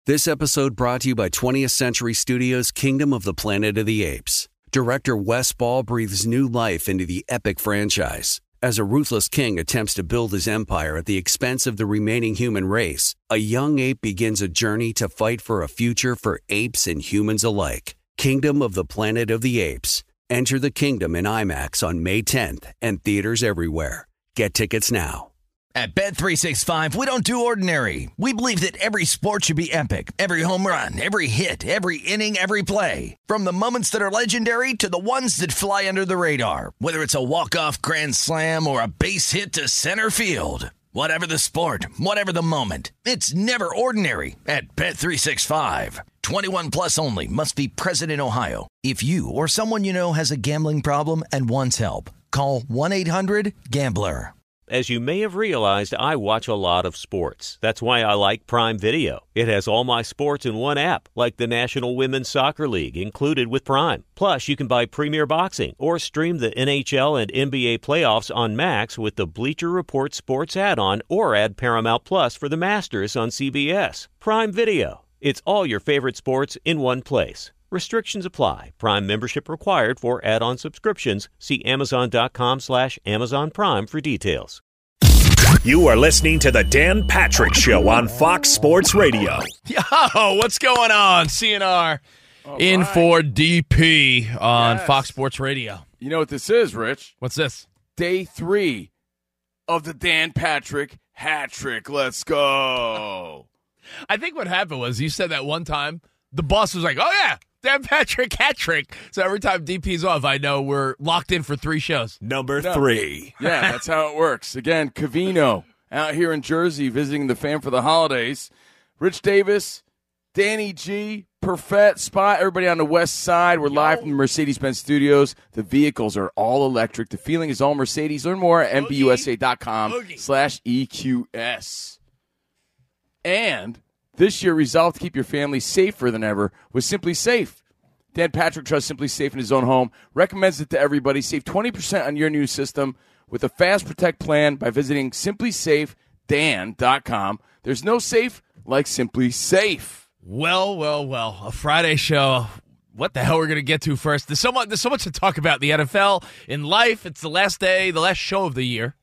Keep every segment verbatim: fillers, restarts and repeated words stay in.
This episode brought to you by twentieth Century Studios' Kingdom of the Planet of the Apes. Director Wes Ball breathes new life into the epic franchise. As a ruthless king attempts to build his empire at the expense of the remaining human race, a young ape begins a journey to fight for a future for apes and humans alike. Kingdom of the Planet of the Apes. Enter the kingdom in IMAX on May tenth and theaters everywhere. Get tickets now. At Bet three sixty-five, we don't do ordinary. We believe that every sport should be epic. Every home run, every hit, every inning, every play. From the moments that are legendary to the ones that fly under the radar. Whether it's a walk-off grand slam or a base hit to center field. Whatever the sport, whatever the moment. It's never ordinary at Bet three sixty-five. twenty-one plus only. Must be present in Ohio. If you or someone you know has a gambling problem and wants help, call one eight hundred gambler. As you may have realized, I watch a lot of sports. That's why I like Prime Video. It has all my sports in one app, like the National Women's Soccer League, included with Prime. Plus, you can buy Premier Boxing or stream the N H L and N B A playoffs on Max with the Bleacher Report Sports add-on, or add Paramount Plus for the Masters on C B S. Prime Video. It's all your favorite sports in one place. Restrictions apply. Prime membership required for add-on subscriptions. See Amazon.com slash Amazon Prime for details. You are listening to the Dan Patrick Show on Fox Sports Radio. Yo, what's going on? C N R All in right. for D P on yes. Fox Sports Radio. You know what this is, Rich? What's this? Day three of the Dan Patrick hat trick. Let's go. I think what happened was you said that one time, the boss was like, oh, yeah. Dan Patrick hat trick. So every time D P's off, I know we're locked in for three shows. Number no. three. Yeah, that's how it works. Again, Covino out here in Jersey visiting the fan for the holidays. Rich Davis, Danny G, Perfett, Spot, everybody on the west side. We're Yo. live from the Mercedes-Benz studios. The vehicles are all electric. The feeling is all Mercedes. Learn more at M B U S A dot com slash E Q S. And this year, resolve to keep your family safer than ever with Simply Safe. Dan Patrick trusts Simply Safe in his own home, recommends it to everybody. Save twenty percent on your new system with a Fast Protect plan by visiting simply safe dan dot com. There's no safe like Simply Safe. Well, well, well, a Friday show. What the hell we're going to get to first? There's so much, there's so much to talk about in the N F L, in life. It's the last day, the last show of the year.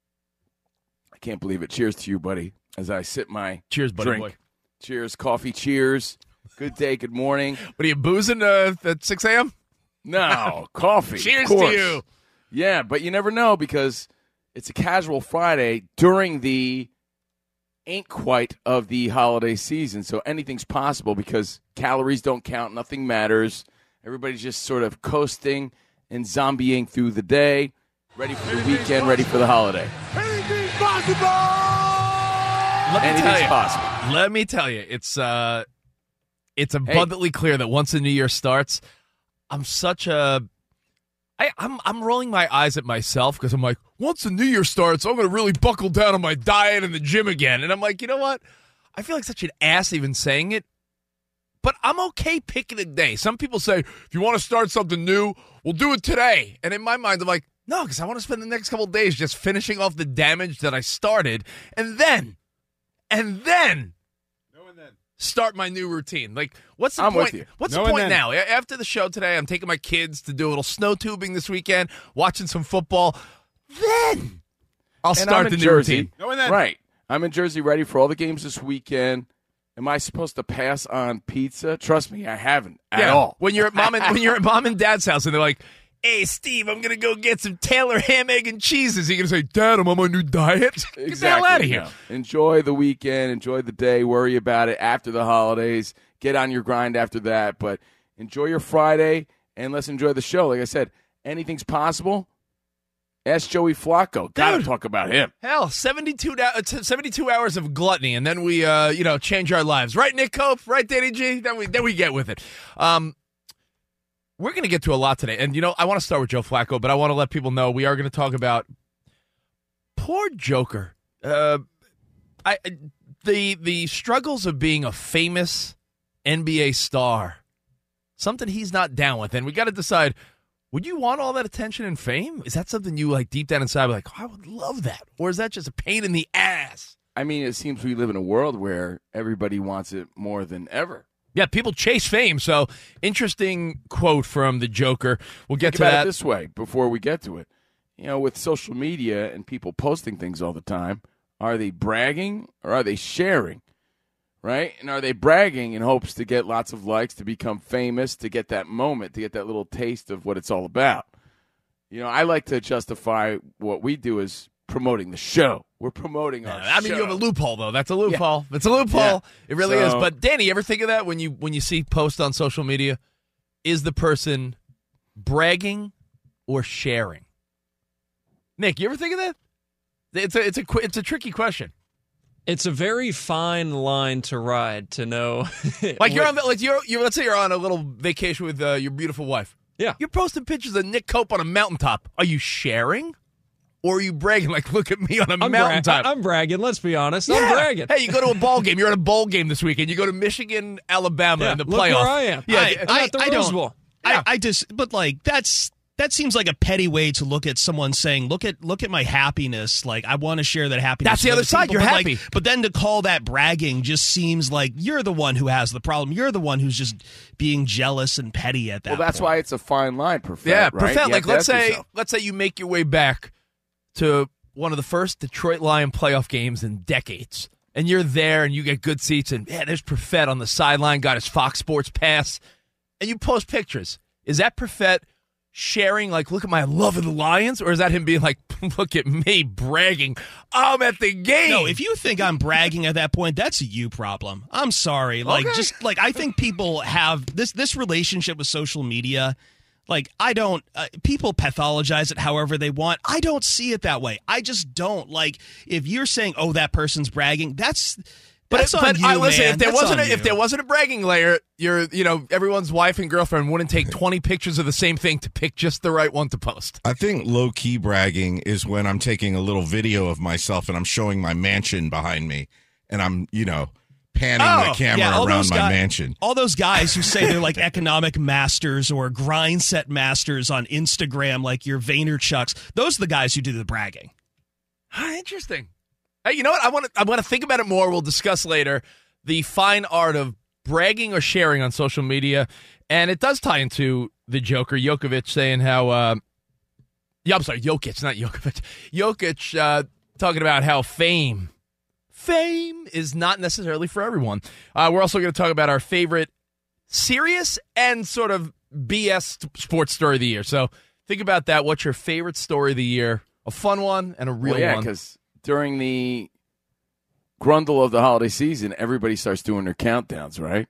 I can't believe it. Cheers to you, buddy, as I sip my Cheers, buddy drink. Boy. Cheers, coffee, cheers. Good day, good morning. What are you, boozing uh, at six a.m.? No, coffee. Cheers to you. Yeah, but you never know because it's a casual Friday during the ain't quite of the holiday season. So anything's possible because calories don't count. Nothing matters. Everybody's just sort of coasting and zombieing through the day, ready for the weekend, ready for the holiday. Anything's possible! Let me Anything's tell you, possible. Let me tell you, it's uh, it's abundantly hey. clear that once the new year starts, I'm such a, I, I'm I'm rolling my eyes at myself because I'm like, once the new year starts, I'm going to really buckle down on my diet and the gym again, and I'm like, you know what? I feel like such an ass even saying it, but I'm okay picking a day. Some people say, if you want to start something new, we'll do it today, and in my mind, I'm like, no, because I want to spend the next couple of days just finishing off the damage that I started, and then. And then, no and then start my new routine. Like, what's the I'm point? With you. What's no the point then. now? After the show today, I'm taking my kids to do a little snow tubing this weekend, watching some football. Then I'll and start the new Jersey. routine. No and then. Right. I'm in Jersey ready for all the games this weekend. Am I supposed to pass on pizza? Trust me, I haven't at yeah. all. When you're at mom and when you're at mom and dad's house and they're like, hey, Steve, I'm going to go get some Taylor ham, egg, and cheeses. You're going to say, Dad, I'm on my new diet? Exactly. Get the hell out of here. No. Enjoy the weekend. Enjoy the day. Worry about it after the holidays. Get on your grind after that. But enjoy your Friday, and let's enjoy the show. Like I said, anything's possible. Ask Joey Flacco. Got to talk about him. Hell, seventy-two, seventy-two hours of gluttony, and then we, uh, you know, change our lives. Right, Nick Cope? Right, Danny G? Then we, then we get with it. Um, We're going to get to a lot today. And, you know, I want to start with Joe Flacco, but I want to let people know we are going to talk about poor Joker. Uh, I the the struggles of being a famous N B A star, something he's not down with. And we got to decide, would you want all that attention and fame? Is that something you, like, deep down inside, like, oh, I would love that? Or is that just a pain in the ass? I mean, it seems we live in a world where everybody wants it more than ever. Yeah, people chase fame. So, interesting quote from the Joker. We'll get Think to about that. it this way before we get to it. You know, with social media and people posting things all the time, are they bragging or are they sharing? Right? And are they bragging in hopes to get lots of likes, to become famous, to get that moment, to get that little taste of what it's all about? You know, I like to justify what we do as promoting the show. We're promoting our I mean, show. you have a loophole, though. That's a loophole. It's a loophole. Yeah. It really So- is. But, Danny, you ever think of that when you when you see posts on social media? Is the person bragging or sharing? Nick, you ever think of that? It's a it's a qu- it's a tricky question. It's a very fine line to ride to know. Like you're on the, like you're, you're let's say you're on a little vacation with uh, your beautiful wife. Yeah. You're posting pictures of Nick Cope on a mountaintop. Are you sharing? Or are you bragging like, look at me on a I'm, bra- mountaintop? I'm bragging, let's be honest. Yeah. I'm bragging. Hey, you go to a ball game. You're at a bowl game this weekend. You go to Michigan, Alabama Yeah, in the look playoff. where I am. Yeah, I- I'm at the I Rose don't- Bowl. Yeah. I, I just, but like that's that seems like a petty way to look at someone saying, "Look at look at my happiness." Like I want to share that happiness. That's the with other other side. people. You're but happy. Like, but then to call that bragging just seems like you're the one who has the problem. You're the one who's just being jealous and petty at that. Well, that's point. why it's a fine line, Perfect. Yeah, right? perfect. You Like have to let's ask say yourself. let's say you make your way back to one of the first Detroit Lion playoff games in decades. And you're there and you get good seats and yeah, there's Perfett on the sideline, got his Fox Sports pass, and you post pictures. Is that Perfett sharing like, look at my love of the Lions? Or is that him being like, look at me bragging, I'm at the game? No, if you think I'm bragging at that point, that's a you problem. I'm sorry. Like Okay. just like I think people have this this relationship with social media. Like I don't uh, people pathologize it however they want. I don't see it that way. I just don't. Like if you're saying, "Oh, that person's bragging," that's But, that's it, on but you, I, listen, man. if there That's wasn't a, on if you. there wasn't a bragging layer, you're you know everyone's wife and girlfriend wouldn't take twenty pictures of the same thing to pick just the right one to post. I think low-key bragging is when I'm taking a little video of myself and I'm showing my mansion behind me, and I'm, you know, panning Oh, the camera yeah, all around those my guy- mansion. All those guys who say they're like economic masters or grind set masters on Instagram, like your Vaynerchucks, those are the guys who do the bragging. Ah, interesting. Hey, you know what? I want to I want to think about it more. We'll discuss later the fine art of bragging or sharing on social media, and it does tie into the Joker, Jokovic, saying how. Uh, yeah, I'm sorry, Jokic, not Jokovic. Jokic uh, talking about how fame. Fame is not necessarily for everyone. Uh, we're also going to talk about our favorite serious and sort of B S sports story of the year. So think about that. What's your favorite story of the year? A fun one and a real well, yeah, one. because during the grundle of the holiday season, everybody starts doing their countdowns, right?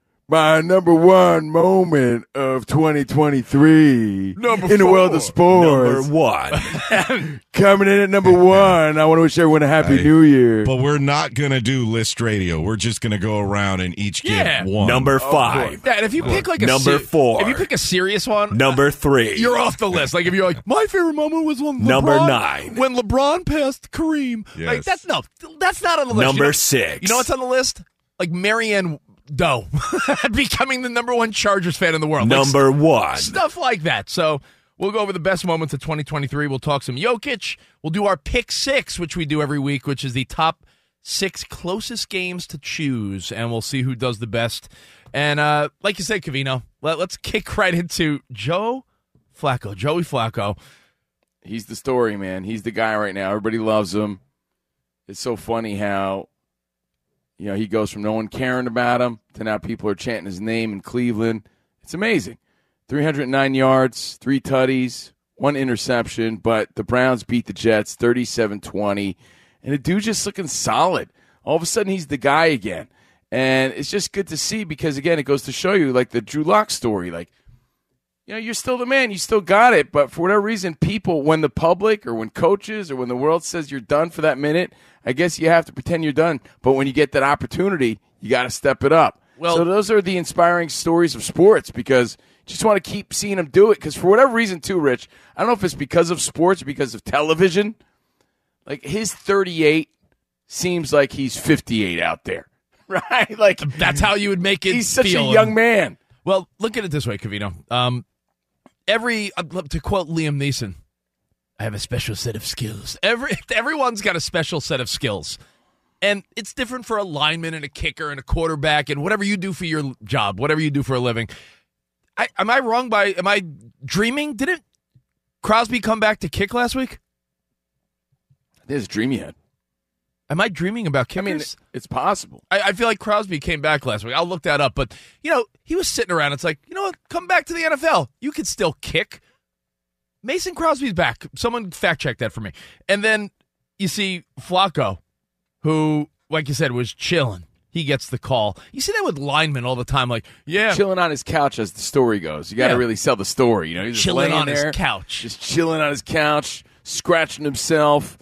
My number one moment of twenty twenty-three Number in the world four. of sports. Number one. Coming in at number one, I want to wish everyone a happy Hey, new year. But we're not going to do list radio. We're just going to go around and each give Yeah. one. Number five. Yeah, and if you pick like a Number se- four. if you pick a serious one, Number three. you're off the list. Like if you're like, my favorite moment was when LeBron, Number nine. when LeBron passed Kareem. Yes. Like that's no, that's not on the list. Number you know, six. You know what's on the list? Like Marianne Doe becoming the number one Chargers fan in the world. Like, Number one. stuff like that. So we'll go over the best moments of twenty twenty-three. We'll talk some Jokic. We'll do our pick six, which we do every week, which is the top six closest games to choose, and we'll see who does the best. And uh, like you said, Covino, let, let's kick right into Joe Flacco, Joey Flacco. He's the story, man. He's the guy right now. Everybody loves him. It's so funny how, you know, he goes from no one caring about him to now people are chanting his name in Cleveland. It's amazing. three hundred nine yards, three tutties, one interception, but the Browns beat the Jets thirty-seven twenty, and the dude just looking solid. All of a sudden, he's the guy again. And it's just good to see because, again, it goes to show you, like the Drew Lock story, like, you know, you're still the man. You still got it. But for whatever reason, people, when the public or when coaches or when the world says you're done for that minute, I guess you have to pretend you're done. But when you get that opportunity, you got to step it up. Well- so those are the inspiring stories of sports because you just want to keep seeing them do it. Because for whatever reason, too, Rich, I don't know if it's because of sports or because of television. Like his thirty-eight seems like he's fifty-eight out there, right? Like That's how you would make it he's such feel. a young man. Well, look at it this way, Covino. Um, every uh, to quote Liam Neeson, I have a special set of skills. Every everyone's got a special set of skills, And it's different for a lineman and a kicker and a quarterback and whatever you do for your job, whatever you do for a living. I, am I wrong by, am I dreaming? Didn't Crosby come back to kick last week? There's a dream you had. Am I dreaming about kickers? I mean, it's possible. I, I feel like Crosby came back last week. I'll look that up. But, you know, he was sitting around. It's like, you know what? Come back to the N F L. You could still kick. Mason Crosby's back. Someone fact check that for me. And then you see Flacco, who, like you said, was chilling. He gets the call. You see that with linemen all the time. Like, yeah. Chilling on his couch as the story goes. You got to yeah. really sell the story. You know, he's chilling just on there, his couch. Just chilling on his couch, scratching himself,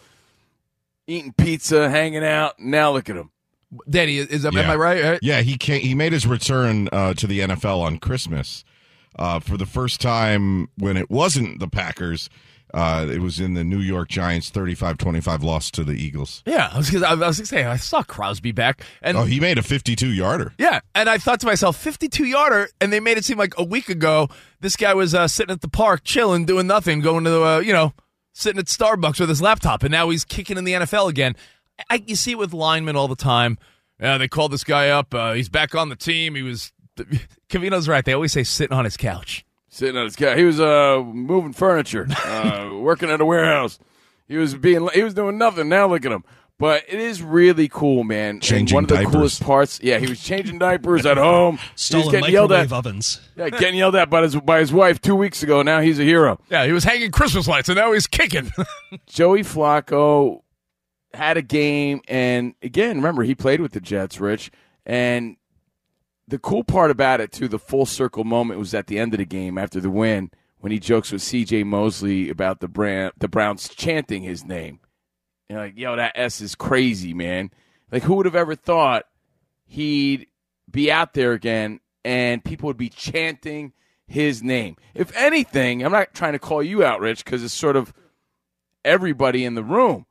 eating pizza, hanging out. Now look at him. Danny, is that, yeah. am I right? Yeah, he came, he made his return uh, to the N F L on Christmas uh, for the first time when it wasn't the Packers. Uh, it was in the New York Giants thirty-five twenty-five loss to the Eagles. Yeah, I was gonna, I was going to say, I saw Crosby back. And oh, he made a fifty-two-yarder. Yeah, and I thought to myself, fifty-two-yarder, and they made it seem like a week ago this guy was uh, sitting at the park, chilling, doing nothing, going to, uh, you know, sitting at Starbucks with his laptop, and now he's kicking in the N F L again. I, you see it with linemen all the time. Yeah, they called this guy up. Uh, he's back on the team. He was – Covino's right. They always say sitting on his couch. Sitting on his couch. He was uh, moving furniture, uh, working at a warehouse. He was being he was doing nothing. Now look at him. But it is really cool, man. Changing and one of the diapers. coolest parts. Yeah, he was changing diapers at home. Stolen he was getting yelled at. ovens. Yeah, getting yelled at by his by his wife two weeks ago. Now he's a hero. Yeah, he was hanging Christmas lights, and now he's kicking. Joey Flacco had a game, and again, remember he played with the Jets, Rich, and. The cool part about it, too, the full circle moment was at the end of the game after the win when he jokes with C J Mosley about the brand, the Browns chanting his name. And like, yo, that S is crazy, man. Like, who would have ever thought he'd be out there again and people would be chanting his name? If anything, I'm not trying to call you out, Rich, because it's sort of everybody in the room.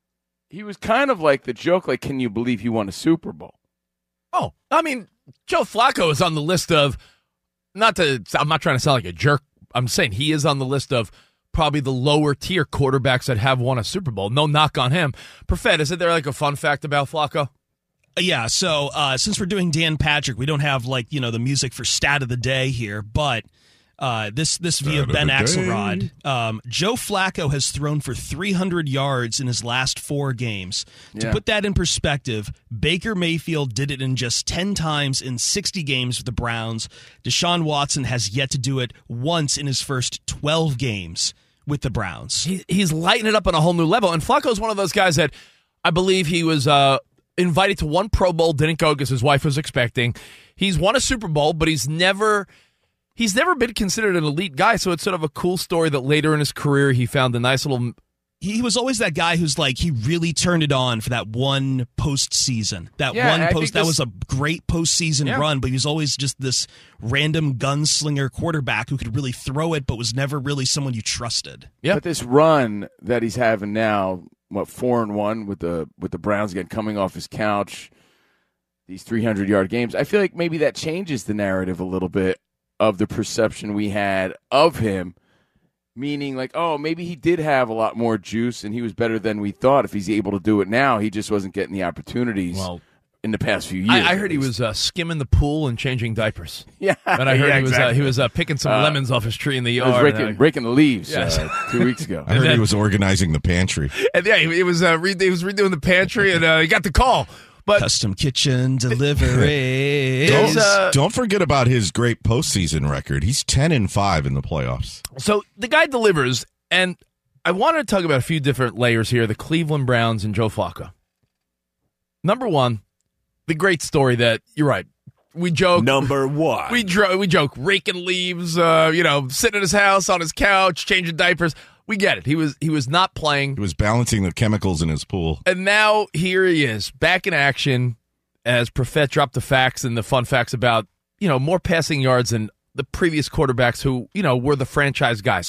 He was kind of like the joke, like, can you believe he won a Super Bowl? Oh, I mean, Joe Flacco is on the list of, not to, I'm not trying to sound like a jerk. I'm saying he is on the list of probably the lower tier quarterbacks that have won a Super Bowl. No knock on him. Perfett, isn't there like a fun fact about Flacco? Yeah, so uh, since we're doing Dan Patrick, we don't have like, you know, the music for stat of the day here, but uh, this this via Ben Axelrod. Um, Joe Flacco has thrown for three hundred yards in his last four games. To Yeah. put that in perspective, Baker Mayfield did it in just ten times in sixty games with the Browns. Deshaun Watson has yet to do it once in his first twelve games with the Browns. He, he's lighting it up on a whole new level. And Flacco's one of those guys that I believe he was uh, invited to one Pro Bowl, didn't go because his wife was expecting. He's won a Super Bowl, but he's never he's never been considered an elite guy. So it's sort of a cool story that later in his career he found a nice little. He was always that guy who's like, he really turned it on for that one postseason. That Yeah, one I post, think that this- was a great postseason Yeah. run, but he was always just this random gunslinger quarterback who could really throw it, but was never really someone you trusted. Yeah. But this run that he's having now, what, four and one with the with the Browns again coming off his couch, these three hundred yard games, I feel like maybe that changes the narrative a little bit of the perception we had of him. Meaning, like, oh, maybe he did have a lot more juice and he was better than we thought. If he's able to do it now, he just wasn't getting the opportunities Well, in the past few years. I, I heard at he least. was uh, skimming the pool and changing diapers. Yeah, And I heard yeah, he was uh, exactly. he was uh, picking some Uh, lemons off his tree in the He yard. was and, raking, uh, raking the leaves Yes. uh, two weeks ago. I heard then- he was organizing the pantry. and yeah, he, he was uh, re- he was redoing the pantry, and uh, he got the call. But Custom kitchen delivery. Is, uh, Don't forget about his great postseason record. He's ten and five in the playoffs. so the guy delivers, and I wanted to talk about a few different layers here: the Cleveland Browns and Joe Flacco. Number one, the great story that you're right. We joke. Number one. We dro- we joke, raking leaves, uh, you know, sitting in his house on his couch, changing diapers. We get it. He was he was not playing, He was balancing the chemicals in his pool. and now here he is back in action. As Perfett dropped the facts and the fun facts about, you know, more passing yards than the previous quarterbacks who, you know, were the franchise guys.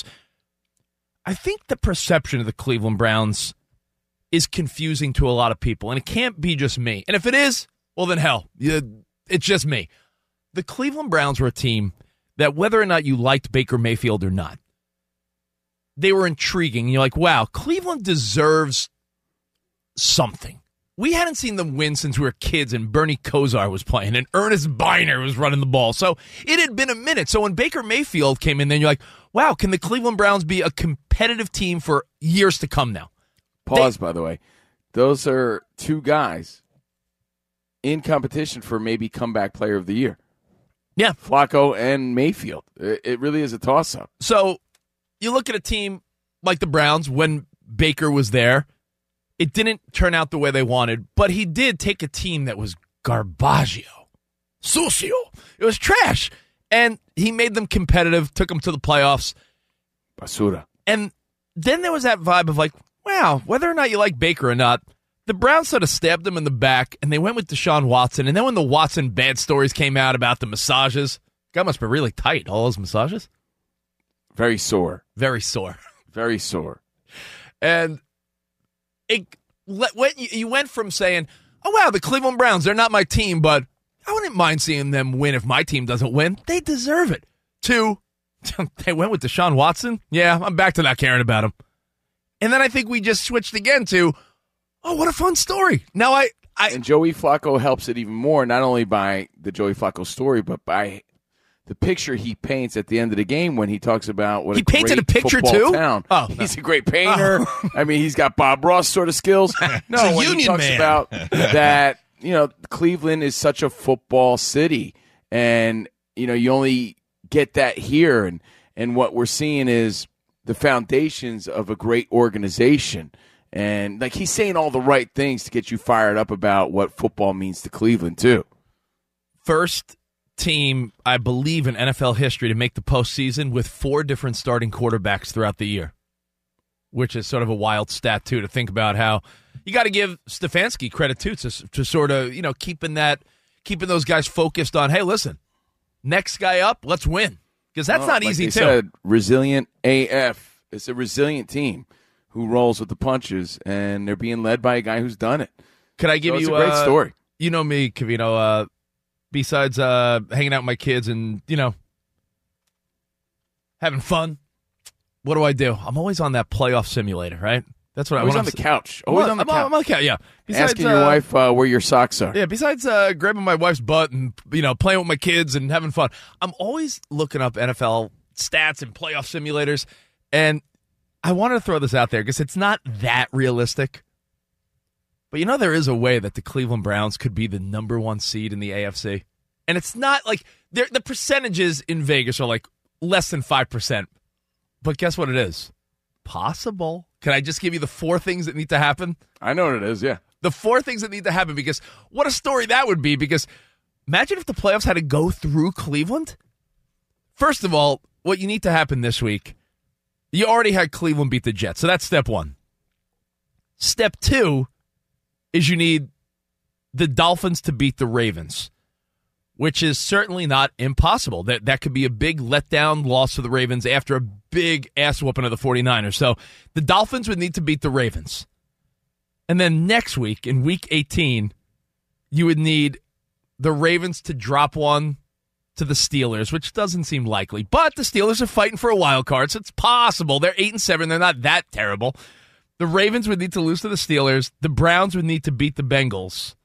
I think the perception of the Cleveland Browns is confusing to a lot of people, and it can't be just me. And if it is, well, then hell, yeah, it's just me. The Cleveland Browns were a team that, whether or not you liked Baker Mayfield or not, they were intriguing. You're like, wow, Cleveland deserves something. we hadn't seen them win since we were kids and Bernie Kosar was playing and Ernest Biner was running the ball. So it had been a minute. So when Baker Mayfield came in, then you're like, wow, can the Cleveland Browns be a competitive team for years to come now? Pause, they, by the way. Those are two guys in competition for maybe comeback player of the year. Yeah. Flacco and Mayfield. It, it really is a toss-up. So you look at a team like the Browns when Baker was there. It didn't turn out the way they wanted, but he did take a team that was garbaggio, sucio. It was trash. And he made them competitive, took them to the playoffs. Basura. And then there was that vibe of like, wow, whether or not you like Baker or not, the Browns sort of stabbed him in the back, and they went with Deshaun Watson. And then when the Watson bad stories came out about the massages, God must be really tight, all those massages. Very sore. Very sore. Very sore. And it when you went from saying, oh, wow, the Cleveland Browns, they're not my team, but I wouldn't mind seeing them win if my team doesn't win. They deserve it. To, they went with Deshaun Watson. Yeah, I'm back to not caring about him. And then I think we just switched again to, oh, what a fun story. Now I, I and Joey Flacco helps it even more, not only by the Joey Flacco story, but by the picture he paints at the end of the game when he talks about what he a painted great a picture football too. Town. Oh, he's no. a great painter. Oh. I mean, he's got Bob Ross sort of skills. No, a when union he talks man. about that, you know, Cleveland is such a football city, and you know, you only get that here, and and what we're seeing is the foundations of a great organization. And like he's saying all the right things to get you fired up about what football means to Cleveland too. First team, I believe, in N F L history to make the postseason with four different starting quarterbacks throughout the year, which is sort of a wild stat too to think about. How you got to give Stefanski credit too to, to sort of, you know, keeping that keeping those guys focused on, hey, listen, next guy up, let's win, because that's Oh, not like easy they too. Said, resilient A F. It's a resilient team who rolls with the punches, and they're being led by a guy who's done it. Could I give so it's you a great uh, story? You know me, Covino. Uh, besides uh, hanging out with my kids and, you know, having fun, what do I do? I'm always on that playoff simulator, right? That's what Always I on want. the couch. Always on the I'm, couch. I'm on the couch, yeah. Besides, Asking your uh, wife uh, where your socks are. Yeah, besides uh, grabbing my wife's butt and, you know, playing with my kids and having fun, I'm always looking up N F L stats and playoff simulators. And I wanted to throw this out there because it's not that realistic. But you know, there is a way that the Cleveland Browns could be the number one seed in the A F C. And it's not like the percentages in Vegas are like less than five percent. But guess what it is? Possible. Can I just give you the four things that need to happen? I know what it is, yeah. The four things that need to happen, because what a story that would be. Because imagine if the playoffs had to go through Cleveland. First of all, what you need to happen this week, you already had Cleveland beat the Jets. So that's step one. Step two is you need the Dolphins to beat the Ravens, which is certainly not impossible. That that could be a big letdown loss for the Ravens after a big ass whooping of the 49ers. So the Dolphins would need to beat the Ravens. And then next week, in week eighteen, you would need the Ravens to drop one to the Steelers, which doesn't seem likely. But the Steelers are fighting for a wild card, so it's possible. They're eight and seven. They're not that terrible. The Ravens would need to lose to the Steelers. The Browns would need to beat the Bengals.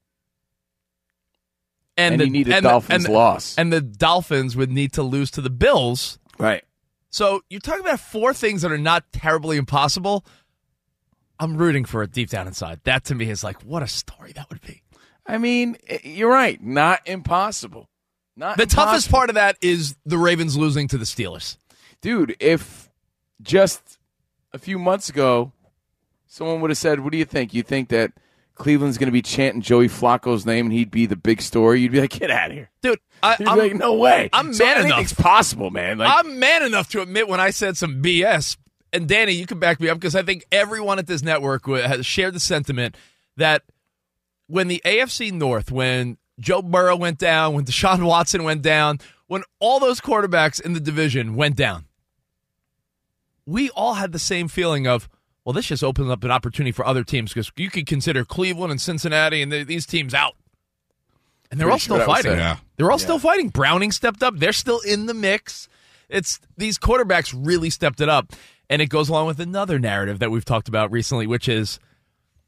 And, And the, you need a and the- Dolphins and the- loss. And the Dolphins would need to lose to the Bills. Right. So you're talking about four things that are not terribly impossible. I'm rooting for it deep down inside. That to me is like, what a story that would be. I mean, you're right. Not impossible. Not The impossible. toughest part of that is the Ravens losing to the Steelers. Dude, if just a few months ago, someone would have said, what do you think? You think that Cleveland's going to be chanting Joey Flacco's name and he'd be the big story? You'd be like, get out of here. Dude, I, You'd be I'm, like, no way. I'm So man anything's enough. possible, man. Like, I'm man enough to admit when I said some B S. And Danny, you can back me up because I think everyone at this network has shared the sentiment that when the A F C North, when Joe Burrow went down, when Deshaun Watson went down, when all those quarterbacks in the division went down, we all had the same feeling of, well, this just opens up an opportunity for other teams because you could consider Cleveland and Cincinnati and the, these teams out. And they're Pretty all sure still that was fighting. it. Yeah. They're all Yeah. still fighting. Browning stepped up. They're still in the mix. It's these quarterbacks really stepped it up. And it goes along with another narrative that we've talked about recently, which is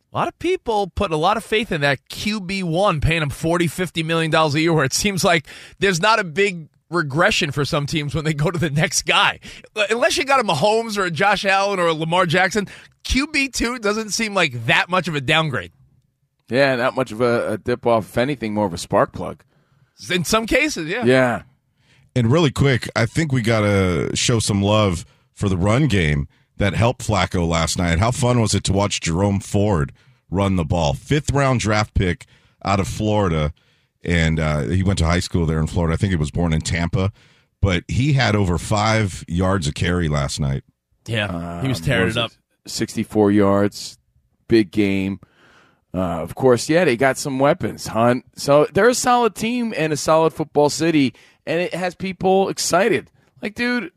A lot of people put a lot of faith in that Q B one, paying him forty, fifty million dollars a year, where it seems like there's not a big regression for some teams when they go to the next guy. Unless you got a Mahomes or a Josh Allen or a Lamar Jackson, Q B two doesn't seem like that much of a downgrade. Yeah, not much of a, a dip off. If anything, more of a spark plug. In some cases, yeah. Yeah. And really quick, I think we got to show some love for the run game that helped Flacco last night. How fun was it to watch Jerome Ford run the ball? Fifth round draft pick out of Florida, and uh, he went to high school there in Florida. I think he was born in Tampa, but he had over five yards of carry last night. Yeah, he was tearing um, was it up. sixty-four yards, big game. Uh, of course, yeah, they got some weapons, Hunt. So they're a solid team and a solid football city, and it has people excited. Like, dude,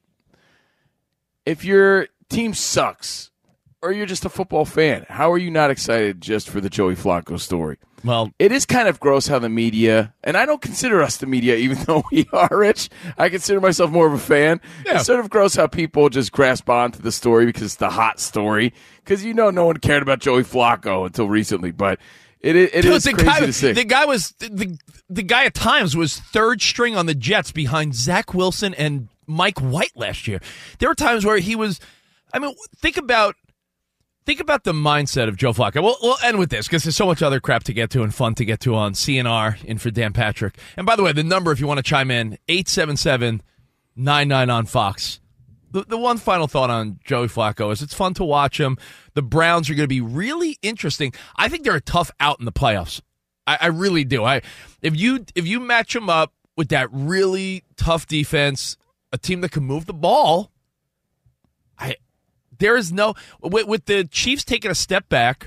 if your team sucks or you're just a football fan, how are you not excited just for the Joey Flacco story? Well, it is kind of gross how the media, and I don't consider us the media, even though we are, Rich. I consider myself more of a fan. Yeah. It's sort of gross how people just grasp onto the story because it's the hot story. Because you know no one cared about Joey Flacco until recently, but it, it, it Dude, is the crazy guy, to see. The guy was the, the guy at times was third string on the Jets behind Zach Wilson and Mike White last year. There were times where he was. I mean, think about. Think about the mindset of Joe Flacco. We'll, we'll end with this because there's so much other crap to get to and fun to get to on C N R in for Dan Patrick. And by the way, the number, if you want to chime in, eight seven seven, nine nine on Fox. The, the one final thought on Joey Flacco is it's fun to watch him. The Browns are going to be really interesting. I think they're a tough out in the playoffs. I, I really do. I if you if you match them up with that really tough defense, a team that can move the ball, I. There is no with, with the Chiefs taking a step back.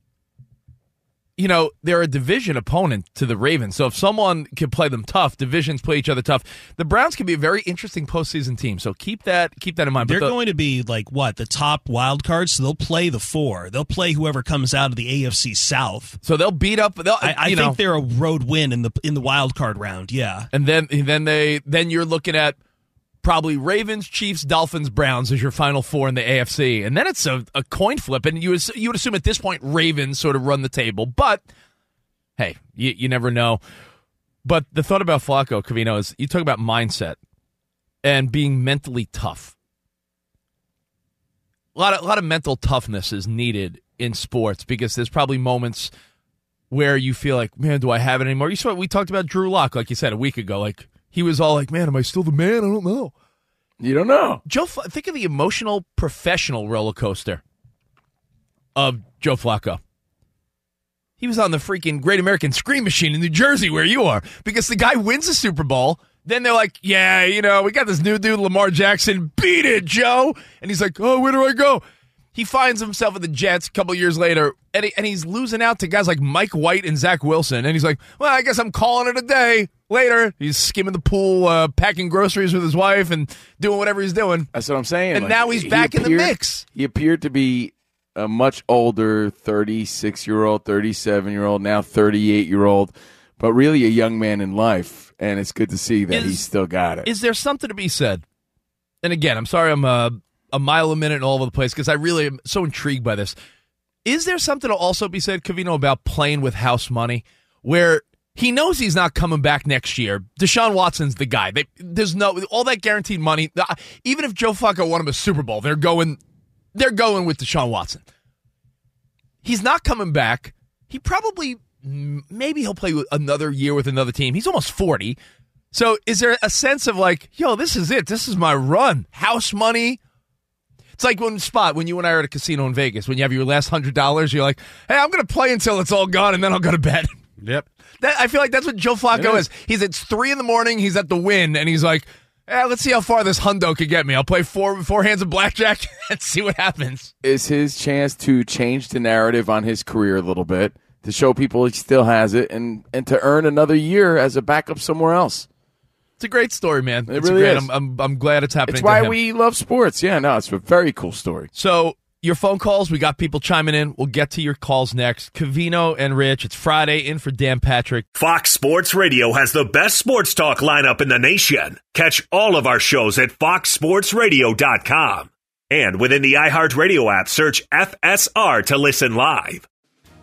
You know, they're a division opponent to the Ravens. So if someone can play them tough, divisions play each other tough. The Browns can be a very interesting postseason team. So keep that keep that in mind. They're but the, going to be like what the top wild cards. So they'll play the four. They'll play whoever comes out of the A F C South. So they'll beat up. They'll, I, I you think know, they're a road win in the in the wild card round. Yeah, and then then they then you're looking at. Probably Ravens, Chiefs, Dolphins, Browns as your final four in the A F C. And then it's a, a coin flip. And you, you would assume at this point Ravens sort of run the table. But, hey, you, you never know. But the thought about Flacco, Covino, is you talk about mindset and being mentally tough. A lot of, a lot of mental toughness is needed in sports because there's probably moments where you feel like, man, do I have it anymore? You saw we talked about Drew Lock, like you said, a week ago. Like, he was all like, man, am I still the man? I don't know. You don't know. Joe, think of the emotional professional roller coaster of Joe Flacco. He was on the freaking Great American Scream Machine in New Jersey where you are because the guy wins the Super Bowl. Then they're like, yeah, you know, we got this new dude, Lamar Jackson. Beat it, Joe. And he's like, oh, where do I go? He finds himself at the Jets a couple years later, and, he, and he's losing out to guys like Mike White and Zach Wilson. And he's like, well, I guess I'm calling it a day. Later, he's skimming the pool, uh, packing groceries with his wife, and doing whatever he's doing. That's what I'm saying. And like, now he's back appeared, in the mix. He appeared to be a much older thirty-six-year-old, thirty-seven-year-old, now thirty-eight-year-old, but really a young man in life. And it's good to see that is, he's still got it. Is there something to be said? And again, I'm sorry I'm uh, a mile a minute and all over the place because I really am so intrigued by this. Is there something to also be said, Covino, about playing with house money where he knows he's not coming back next year? Deshaun Watson's the guy. They, there's no all that guaranteed money. Even if Joe Flacco won him a Super Bowl, they're going, they're going with Deshaun Watson. He's not coming back. He probably, maybe he'll play another year with another team. He's almost forty. So is there a sense of like, yo, this is it. This is my run. House money. It's like when Spot, when you and I are at a casino in Vegas, when you have your last hundred dollars, you're like, hey, I'm going to play until it's all gone, and then I'll go to bed. Yep. That, I feel like that's what Joe Flacco is. is. He's at three in the morning. He's at the Wynn, and he's like, eh, let's see how far this hundo could get me. I'll play four four hands of blackjack and see what happens. Is his chance to change the narrative on his career a little bit, to show people he still has it, and, and to earn another year as a backup somewhere else. It's a great story, man. It it's really great. is. I'm, I'm I'm glad it's happening. It's why to him. we love sports. Yeah, no, it's a very cool story. So your phone calls, we got people chiming in. We'll get to your calls next. Covino and Rich, it's Friday, in for Dan Patrick. Fox Sports Radio has the best sports talk lineup in the nation. Catch all of our shows at fox sports radio dot com. And within the iHeartRadio app, search F S R to listen live.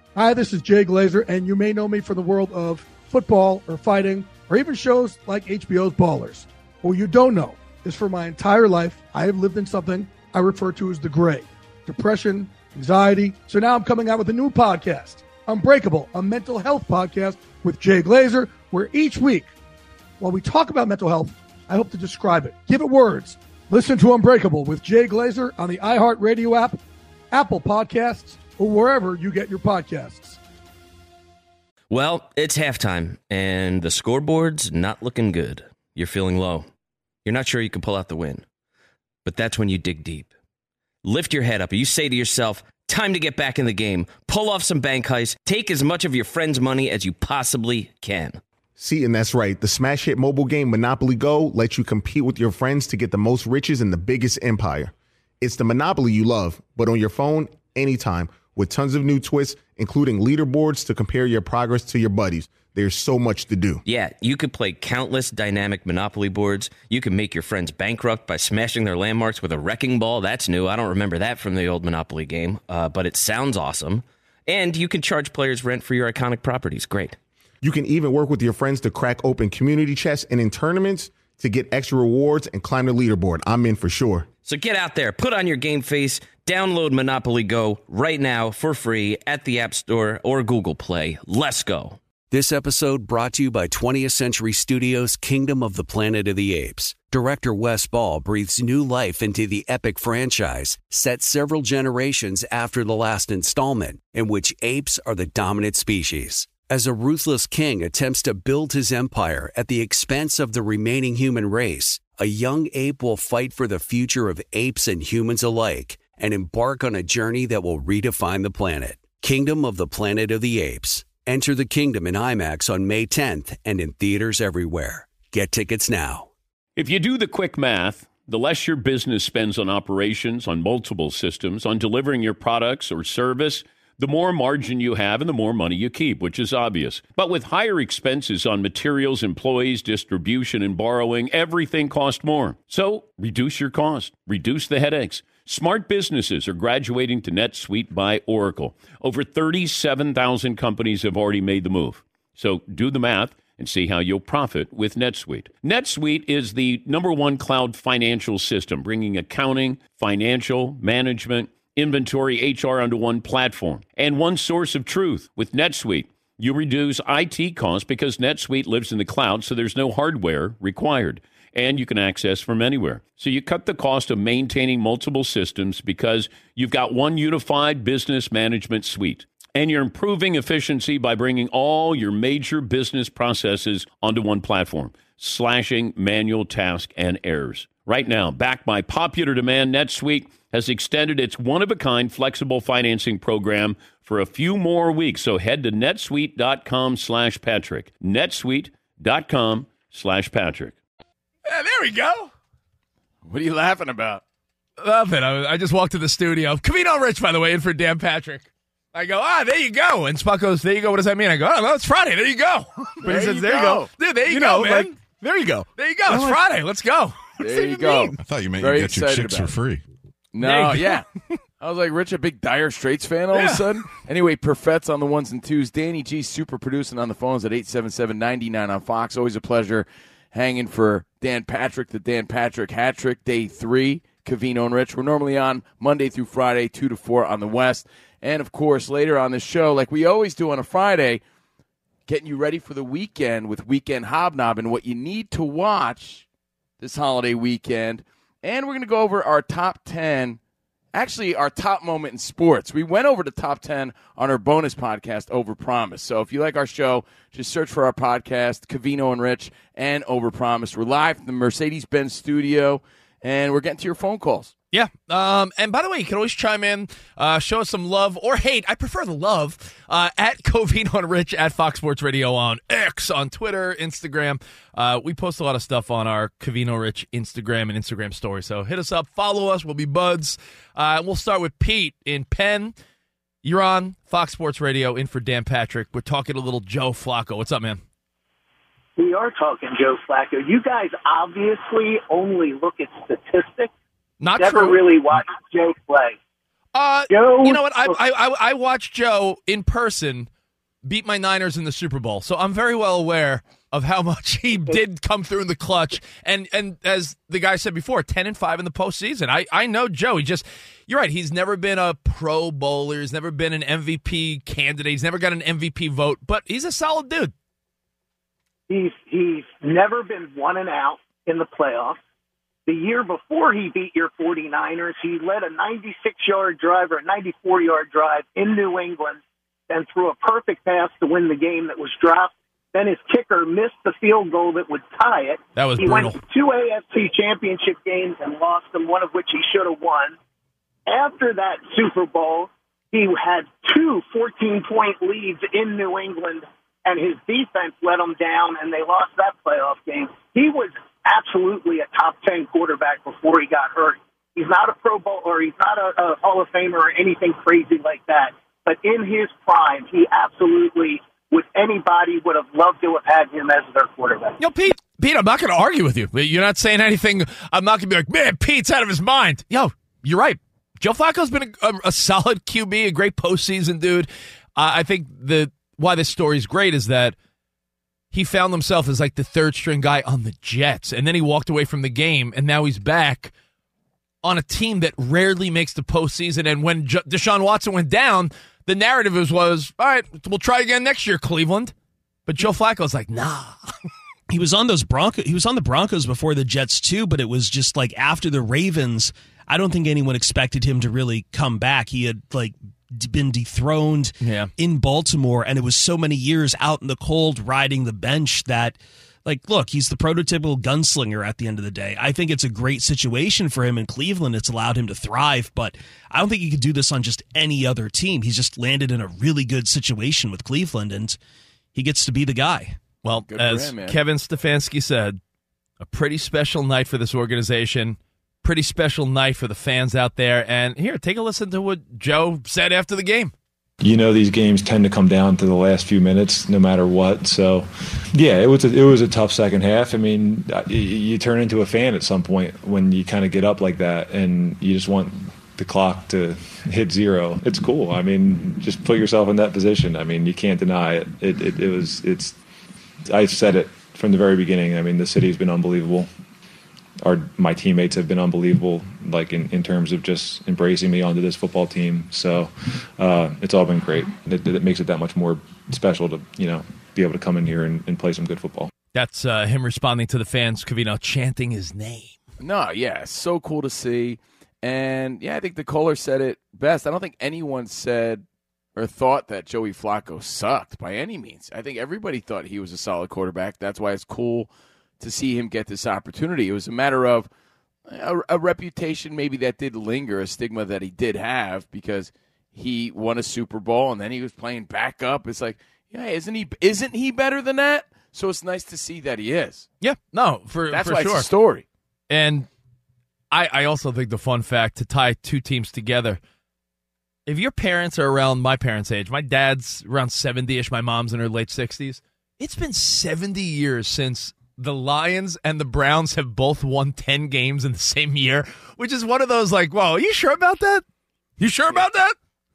Hi, this is Jay Glazer, and you may know me from the world of football or fighting or even shows like H B O's Ballers. What you don't know is for my entire life, I have lived in something I refer to as the gray. Depression, anxiety. So now I'm coming out with a new podcast, Unbreakable, a mental health podcast with Jay Glazer, where each week, while we talk about mental health, I hope to describe it, give it words. Listen to Unbreakable with Jay Glazer on the iHeartRadio app, Apple Podcasts, or wherever you get your podcasts. Well, it's halftime, and the scoreboard's not looking good. You're feeling low. You're not sure you can pull out the win. But that's when you dig deep. Lift your head up, and you say to yourself, time to get back in the game. Pull off some bank heists. Take as much of your friend's money as you possibly can. See, and that's right. The smash hit mobile game Monopoly Go lets you compete with your friends to get the most riches in the biggest empire. It's the Monopoly you love, but on your phone, anytime, with tons of new twists, including leaderboards to compare your progress to your buddies. There's so much to do. Yeah, you could play countless dynamic Monopoly boards. You can make your friends bankrupt by smashing their landmarks with a wrecking ball. That's new. I don't remember that from the old Monopoly game, uh, but it sounds awesome. And you can charge players rent for your iconic properties. Great. You can even work with your friends to crack open community chests and in tournaments to get extra rewards and climb the leaderboard. I'm in for sure. So get out there, put on your game face, download Monopoly Go right now for free at the App Store or Google Play. Let's go. This episode brought to you by twentieth Century Studios' Kingdom of the Planet of the Apes. Director Wes Ball breathes new life into the epic franchise, set several generations after the last installment, in which apes are the dominant species. As a ruthless king attempts to build his empire at the expense of the remaining human race, a young ape will fight for the future of apes and humans alike and embark on a journey that will redefine the planet. Kingdom of the Planet of the Apes. Enter the kingdom in IMAX on May tenth and in theaters everywhere. Get tickets now. If you do the quick math, the less your business spends on operations, on multiple systems, on delivering your products or service, the more margin you have and the more money you keep, which is obvious. But with higher expenses on materials, employees, distribution, and borrowing, everything costs more. So reduce your cost. Reduce the headaches. Smart businesses are graduating to NetSuite by Oracle. Over thirty-seven thousand companies have already made the move. So do the math and see how you'll profit with NetSuite. NetSuite is the number one cloud financial system, bringing accounting, financial, management, inventory, H R onto one platform and one source of truth. With NetSuite, you reduce I T costs because NetSuite lives in the cloud, so there's no hardware required. And you can access from anywhere. So you cut the cost of maintaining multiple systems because you've got one unified business management suite. And you're improving efficiency by bringing all your major business processes onto one platform, slashing manual tasks and errors. Right now, backed by popular demand, NetSuite has extended its one-of-a-kind flexible financing program for a few more weeks. So head to netsuite.com slash Patrick. netsuite.com slash Patrick. Yeah, there we go. What are you laughing about? Nothing. I, I just walked to the studio. Covino Rich, by the way, in for Dan Patrick. I go, ah, there you go. And Spock goes, there you go. What does that mean? I go, oh, no, it's Friday. There you go. But there he says, you there go. you go. Dude, there you, you go, know, man. like, there you go. There you go. It's Friday. Let's go. There you go. I thought you meant Very you get your excited chicks for about it. free. No, yeah. I was like, Rich, a big Dire Straits fan all Yeah. of a sudden. Anyway, Perfett's on the ones and twos. Danny G super producing on the phones at eight seven seven, nine nine on Fox. Always a pleasure hanging for Dan Patrick, the Dan Patrick hat trick, day three. Covino and Rich. We're normally on Monday through Friday, two to four on the West. And, of course, later on the show, like we always do on a Friday, getting you ready for the weekend with Weekend Hobnob and what you need to watch this holiday weekend. And we're going to go over our top ten, actually our top moment in sports. We went over the top ten on our bonus podcast, Overpromise. So if you like our show, just search for our podcast, Covino and Rich and Overpromise. We're live from the Mercedes-Benz studio, and we're getting to your phone calls. Yeah. Um, and by the way, you can always chime in, uh, show us some love or hate. I prefer the love uh, at Covino and Rich at Fox Sports Radio on X, on Twitter, Instagram. Uh, we post a lot of stuff on our Covino Rich Instagram and Instagram story. So hit us up, follow us. We'll be buds. Uh, we'll start with Pete in Penn. You're on Fox Sports Radio in for Dan Patrick. We're talking a little Joe Flacco. What's up, man? We are talking Joe Flacco. You guys obviously only look at statistics. Not Never true. really watched Joe play. Uh, Joe, you know what? I, I I I watched Joe in person beat my Niners in the Super Bowl, so I'm very well aware of how much he did come through in the clutch. And and as the guy said before, ten and five in the postseason. I I know Joe. He just you're right. He's never been a Pro Bowler. He's never been an M V P candidate. He's never got an M V P vote, but he's a solid dude. He's he's never been one and out in the playoffs. The year before he beat your 49ers, he led a ninety-six-yard drive or a ninety-four-yard drive in New England and threw a perfect pass to win the game that was dropped. Then his kicker missed the field goal that would tie it. That was he brutal. He went to two A F C championship games and lost them, one of which he should have won. After that Super Bowl, he had two fourteen-point leads in New England, and his defense let him down, and they lost that playoff game. He was absolutely a top ten quarterback before he got hurt. He's not a Pro Bowl or he's not a, a Hall of Famer or anything crazy like that. But in his prime, he absolutely, with anybody, would have loved to have had him as their quarterback. Yo, Pete, Pete, I'm not going to argue with you. You're not saying anything. I'm not going to be like, man, Pete's out of his mind. Yo, you're right. Joe Flacco's been a, a, a solid Q B, a great postseason dude. Uh, I think the why this story's great is that he found himself as like the third string guy on the Jets, and then he walked away from the game, and now he's back on a team that rarely makes the postseason. And when J- Deshaun Watson went down, the narrative was, was, all right, we'll try again next year, Cleveland. But Joe Flacco's like, nah. He was on those Broncos. He was on the Broncos before the Jets too, but it was just like after the Ravens. I don't think anyone expected him to really come back. He had like been dethroned yeah. in Baltimore, and it was so many years out in the cold riding the bench that, like, look, he's the prototypical gunslinger at the end of the day. I think it's a great situation for him in Cleveland. It's allowed him to thrive, but I don't think he could do this on just any other team. He's just landed in a really good situation with Cleveland, and he gets to be the guy. Well, Good as him, man. Kevin Stefanski said, a pretty special night for this organization. Pretty special night for the fans out there. And here, take a listen to what Joe said after the game. You know, these games tend to come down to the last few minutes, no matter what. So, yeah, it was a, it was a tough second half. I mean, you, you turn into a fan at some point when you kind of get up like that, and you just want the clock to hit zero. It's cool. I mean, just put yourself in that position. I mean, you can't deny it. It, it, it was. It's. I said it from the very beginning. I mean, the city's been unbelievable. Our my teammates have been unbelievable, like in, in terms of just embracing me onto this football team. So uh, it's all been great. It, it makes it that much more special to you know be able to come in here and, and play some good football. That's uh, him responding to the fans, Covino, chanting his name. No, yeah, so cool to see. And yeah, I think the caller said it best. I don't think anyone said or thought that Joey Flacco sucked by any means. I think everybody thought he was a solid quarterback. That's why it's cool to see him get this opportunity. It was a matter of a, a reputation maybe that did linger, a stigma that he did have because he won a Super Bowl and then he was playing backup. It's like, yeah, isn't he isn't he better than that? So it's nice to see that he is. Yeah, no, for That's for why sure. it's a story. And I, I also think the fun fact to tie two teams together, if your parents are around my parents' age, my dad's around seventy-ish, my mom's in her late sixties, it's been seventy years since the Lions and the Browns have both won ten games in the same year, which is one of those like, whoa, are you sure about that? You sure about that?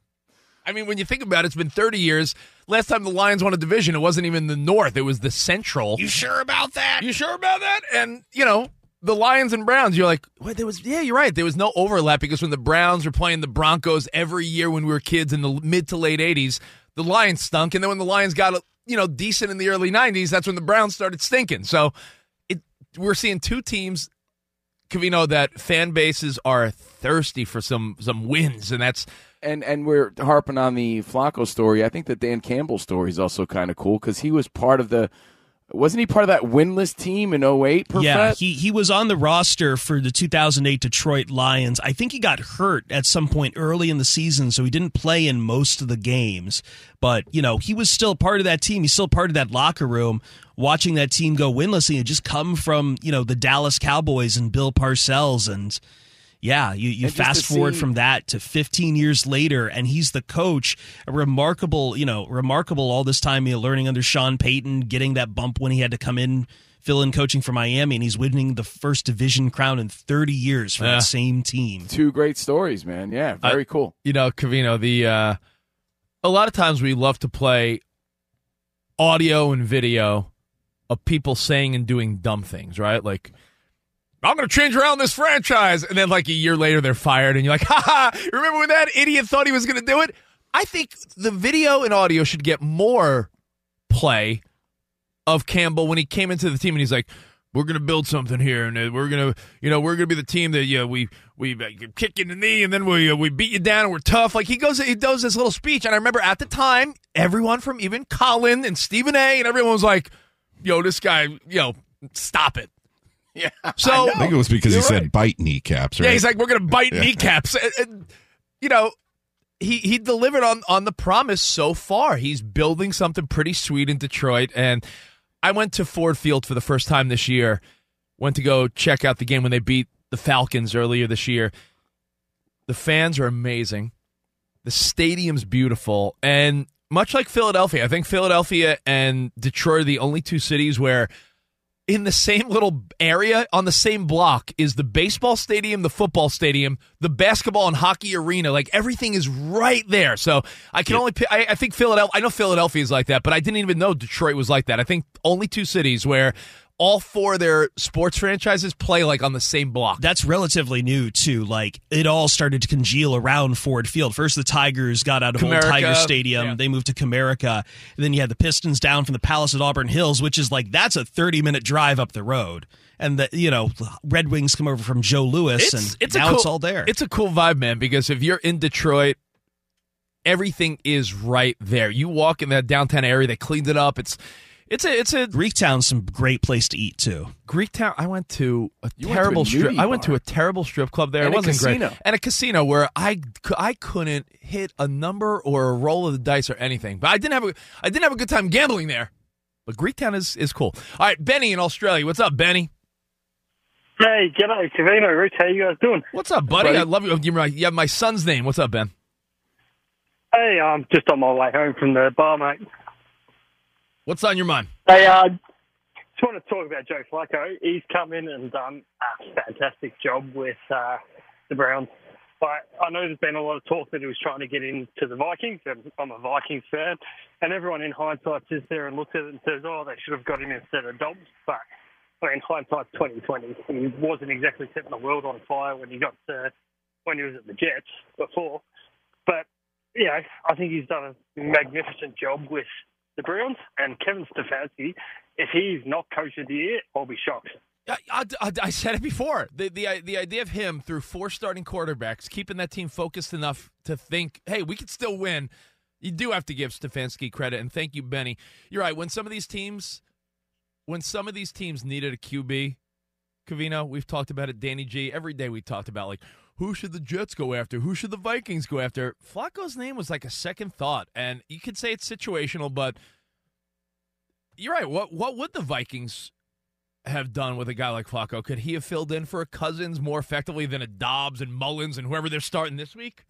I mean, when you think about it, it's been thirty years. Last time the Lions won a division, it wasn't even the North. It was the Central. You sure about that? You sure about that? And, you know, the Lions and Browns, you're like, wait, there was, yeah, you're right. There was no overlap because when the Browns were playing the Broncos every year when we were kids in the mid to late eighties, the Lions stunk. And then when the Lions got a you know, decent in the early nineties, that's when the Browns started stinking. So it, we're seeing two teams, Covino, that fan bases are thirsty for some some wins, and that's and and we're harping on the Flacco story. I think the Dan Campbell story is also kind of cool because he was part of the. Wasn't he part of that winless team in oh eight? Perfect? Yeah, he he was on the roster for the two thousand eight Detroit Lions. I think he got hurt at some point early in the season, so he didn't play in most of the games. But, you know, he was still part of that team. He's still part of that locker room, watching that team go winless. And he had just come from, you know, the Dallas Cowboys and Bill Parcells. And, yeah, you, you fast forward see- from that to fifteen years later, and he's the coach. A remarkable, you know, remarkable all this time, you know, learning under Sean Payton, getting that bump when he had to come in fill-in coaching for Miami, and he's winning the first division crown in thirty years for Yeah. that same team. Two great stories, man. Yeah, very I- cool. You know, Covino, the uh, a lot of times we love to play audio and video of people saying and doing dumb things, right? Like, I'm going to change around this franchise. And then like a year later, they're fired. And you're like, ha ha, remember when that idiot thought he was going to do it? I think the video and audio should get more play of Campbell when he came into the team and he's like, we're going to build something here, and we're going to, you know, we're going to be the team that, you know, we we kick you in the knee, and then we uh, we beat you down, and we're tough. Like, he goes, he does this little speech, and I remember at the time, everyone from even Colin and Stephen A. and everyone was like, yo, this guy, you know, stop it. Yeah. So I think it was because You're he said right. bite kneecaps, right? Yeah, he's like, we're going to bite Yeah. kneecaps. And, and, you know, he he delivered on, on the promise so far. He's building something pretty sweet in Detroit. And I went to Ford Field for the first time this year. Went to go check out the game when they beat the Falcons earlier this year. The fans are amazing. The stadium's beautiful. And much like Philadelphia, I think Philadelphia and Detroit are the only two cities where in the same little area, on the same block, is the baseball stadium, the football stadium, the basketball and hockey arena. Like, everything is right there. So I can only pick, I, I think Philadelphia, I know Philadelphia is like that, but I didn't even know Detroit was like that. I think only two cities where all four of their sports franchises play like on the same block. That's relatively new, too. Like, it all started to congeal around Ford Field. First, the Tigers got out of Old Comerica, Tiger Stadium. yeah. They moved to Comerica. And then you had the Pistons down from the Palace at Auburn Hills, which is like, that's a thirty-minute drive up the road. And, the you know, Red Wings come over from Joe Louis, and it's now a cool, it's all there. It's a cool vibe, man, because if you're in Detroit, everything is right there. You walk in that downtown area, they cleaned it up. It's It's a it's a Greektown's some great place to eat too. Greektown. I went to a You went to terrible a strip. nudie I went to bar. a terrible strip club there. And it a wasn't casino. great. And a casino where I, cou- I couldn't hit a number or a roll of the dice or anything. But I didn't have a I didn't have a good time gambling there. But Greektown is is cool. All right, Benny in Australia. What's up, Benny? Hey, g'day, Covino, Rich. How you guys doing? What's up, buddy? Buddy. I love you. You have my- you have my son's name. What's up, Ben? Hey, I'm just on my way home from the bar, mate. What's on your mind? Hey, uh, just want to talk about Joe Flacco. He's come in and done a fantastic job with uh, the Browns. But I know there's been a lot of talk that he was trying to get into the Vikings. and I'm a Vikings fan. And everyone in hindsight sits there and looks at it and says, oh, they should have got him instead of Dobbs. But, I mean, hindsight's twenty twenty. He wasn't exactly setting the world on fire when he got uh, when he was at the Jets before. But, you know, I think he's done a magnificent job with the Browns. And Kevin Stefanski, if he's not coach of the year, I'll be shocked. I, I, I- I said it before. The, the the idea of him through four starting quarterbacks, keeping that team focused enough to think, hey, we could still win. You do have to give Stefanski credit, and thank you, Benny. You're right. When some of these teams, when some of these teams needed a Q B, Covino, we've talked about it. Danny G. Every day we talked about like who should the Jets go after, who should the Vikings go after. Flacco's name was like a second thought, and you could say it's situational, but you're right. What what would the Vikings have done with a guy like Flacco? Could he have filled in for a Cousins more effectively than a Dobbs and Mullins and whoever they're starting this week?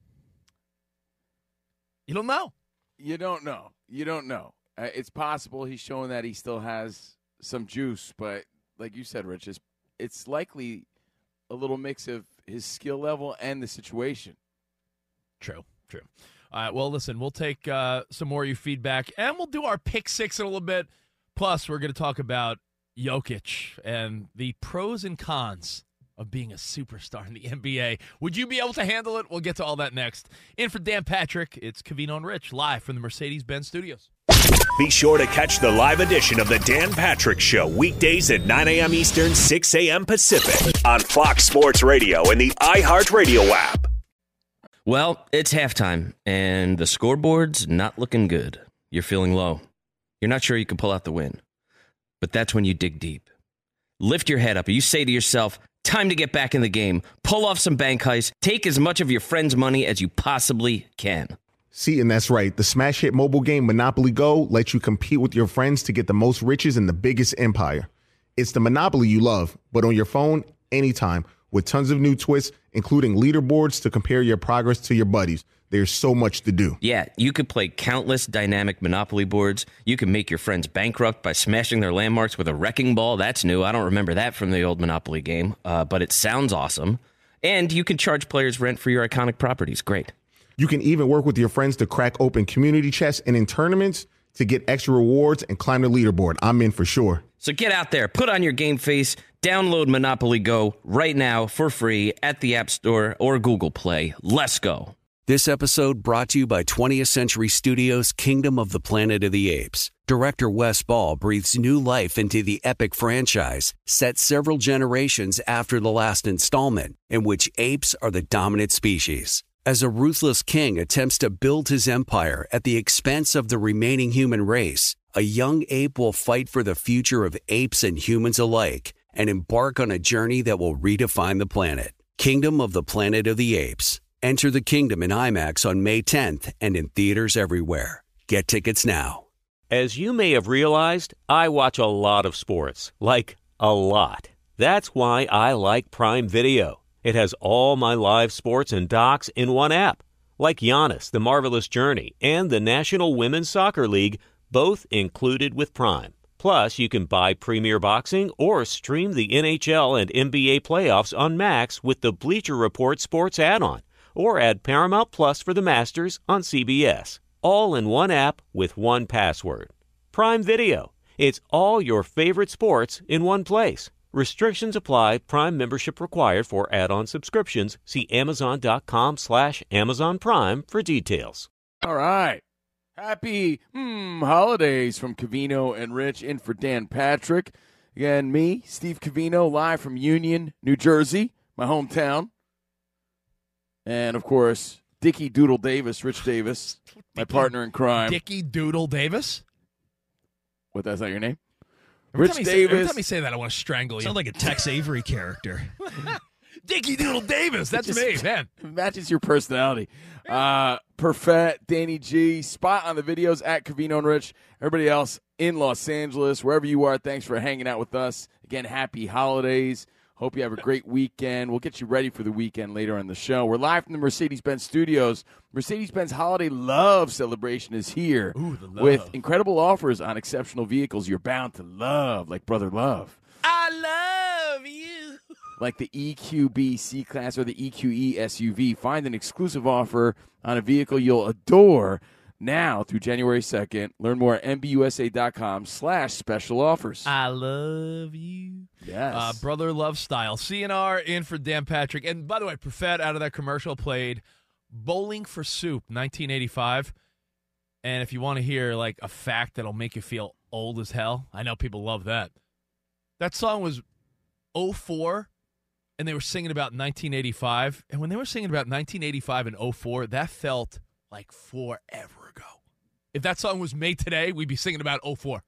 You don't know. You don't know. You don't know. Uh, it's possible he's showing that he still has some juice, but like you said, Rich, it's, it's likely a little mix of his skill level and the situation. True, true. All right, well, listen, we'll take uh, some more of your feedback, and we'll do our pick six in a little bit. Plus, we're going to talk about Jokic and the pros and cons of being a superstar in the N B A. Would you be able to handle it? We'll get to all that next. In for Dan Patrick, it's Covino and Rich, live from the Mercedes-Benz Studios. Be sure to catch the live edition of the Dan Patrick Show weekdays at nine a.m. Eastern, six a.m. Pacific on Fox Sports Radio and the iHeartRadio app. Well, it's halftime, and the scoreboard's not looking good. You're feeling low. You're not sure you can pull out the win. But that's when you dig deep. Lift your head up. You say to yourself, time to get back in the game. Pull off some bank heists. Take as much of your friend's money as you possibly can. See, and that's right. The smash hit mobile game Monopoly Go lets you compete with your friends to get the most riches in the biggest empire. It's the Monopoly you love, but on your phone, anytime, With tons of new twists, including leaderboards to compare your progress to your buddies. There's so much to do. Yeah, you could play countless dynamic Monopoly boards. You can make your friends bankrupt by smashing their landmarks with a wrecking ball. That's new. I don't remember that from the old Monopoly game, uh, but it sounds awesome. And you can charge players rent for your iconic properties. Great. You can even work with your friends to crack open community chests and in tournaments to get extra rewards and climb the leaderboard. I'm in for sure. So get out there, put on your game face, download Monopoly Go right now for free at the App Store or Google Play. Let's go. This episode brought to you by twentieth Century Studios' Kingdom of the Planet of the Apes. Director Wes Ball breathes new life into the epic franchise, set several generations after the last installment, in which apes are the dominant species. As a ruthless king attempts to build his empire at the expense of the remaining human race, a young ape will fight for the future of apes and humans alike and embark on a journey that will redefine the planet. Kingdom of the Planet of the Apes. Enter the kingdom in IMAX on May tenth and in theaters everywhere. Get tickets now. As you may have realized, I watch a lot of sports. Like, a lot. That's why I like Prime Video. It has all my live sports and docs in one app. Like Giannis, The Marvelous Journey, and the National Women's Soccer League, both included with Prime. Plus, you can buy Premier Boxing or stream the N H L and N B A playoffs on Max with the Bleacher Report Sports add-on. Or add Paramount Plus for the Masters on C B S. All in one app with one password. Prime Video. It's all your favorite sports in one place. Restrictions apply. Prime membership required for add-on subscriptions. See Amazon.com slash Amazon Prime for details. All right. Happy mm, holidays from Covino and Rich in for Dan Patrick. Again, me, Steve Covino, live from Union, New Jersey, my hometown. And, of course, Dickie Doodle Davis, Rich Davis, my partner in crime. Dickie Doodle Davis? What, that's not your name? Every Rich time Davis. Say, every time you say that, I want to strangle you. Sounds like a Tex Avery character. Dickie Doodle Davis. That's Just, me, man. Matches your personality. Uh, Perfect, Danny G, spot on the videos at Covino and Rich. Everybody else in Los Angeles, wherever you are, thanks for hanging out with us. Again, happy holidays. Hope you have a great weekend. We'll get you ready for the weekend later on the show. We're live from the Mercedes-Benz studios. Mercedes-Benz Holiday Love Celebration is here. Ooh, the love. With incredible offers on exceptional vehicles you're bound to love, like Brother Love. I love you. Like the E Q B C-Class or the E Q E S U V. Find an exclusive offer on a vehicle you'll adore now through January second. Learn more at M B U S A dot com slash special offers. I love you. Yes. Uh, Brother Love Style. C N R in for Dan Patrick. And by the way, Profet out of that commercial played Bowling for Soup, nineteen eighty-five. And if you want to hear like a fact that'll make you feel old as hell, I know people love that. That song was oh four, and they were singing about nineteen eighty-five. And when they were singing about nineteen eighty-five and oh four, that felt like forever ago. If that song was made today, we'd be singing about oh four.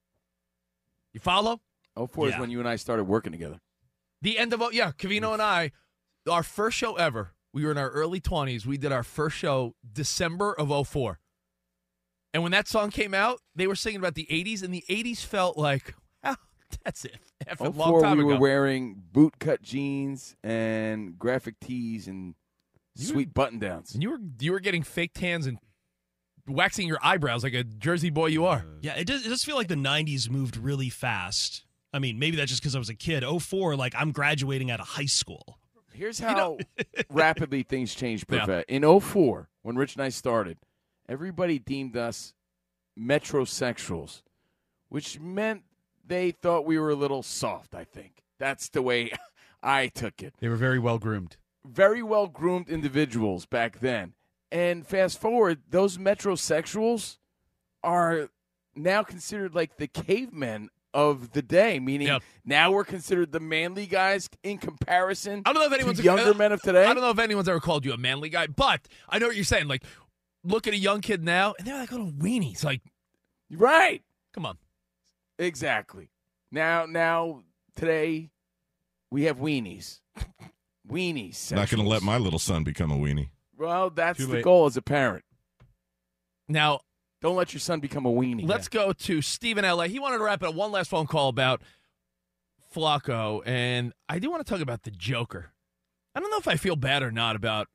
You follow? oh four Yeah. is when you and I started working together. The end of, yeah, Covino and I, our first show ever, we were in our early twenties. We did our first show December of oh four. And when that song came out, they were singing about the eighties, and the eighties felt like, oh, that's it. After a oh long four, time we ago. were wearing boot-cut jeans and graphic tees and You sweet button-downs. And you were you were getting fake tans and waxing your eyebrows like a Jersey boy you are. Yeah, it does, it does feel like the nineties moved really fast. I mean, maybe that's just because I was a kid. oh four, like I'm graduating out of high school. Here's how rapidly things changed, Yeah. Perfect. In oh four, when Rich and I started, everybody deemed us metrosexuals, which meant they thought we were a little soft, I think. That's the way I took it. They were very well groomed. Very well groomed individuals back then. And fast forward, those metrosexuals are now considered like the cavemen of the day, meaning Yep. now we're considered the manly guys in comparison I don't know if anyone's to younger men of today. I don't know if anyone's ever called you a manly guy, but I know what you're saying. Like, look at a young kid now, and they're like little weenies. Like, right? Come on. Exactly. Now, now today we have weenies. Weenies. Not going to sexuals. let my little son become a weenie. Well, that's Too the late. goal as a parent. Now, don't let your son become a weenie. let's go to Steve in L A. He wanted to wrap up one last phone call about Flacco, and I do want to talk about the Joker. I don't know if I feel bad or not about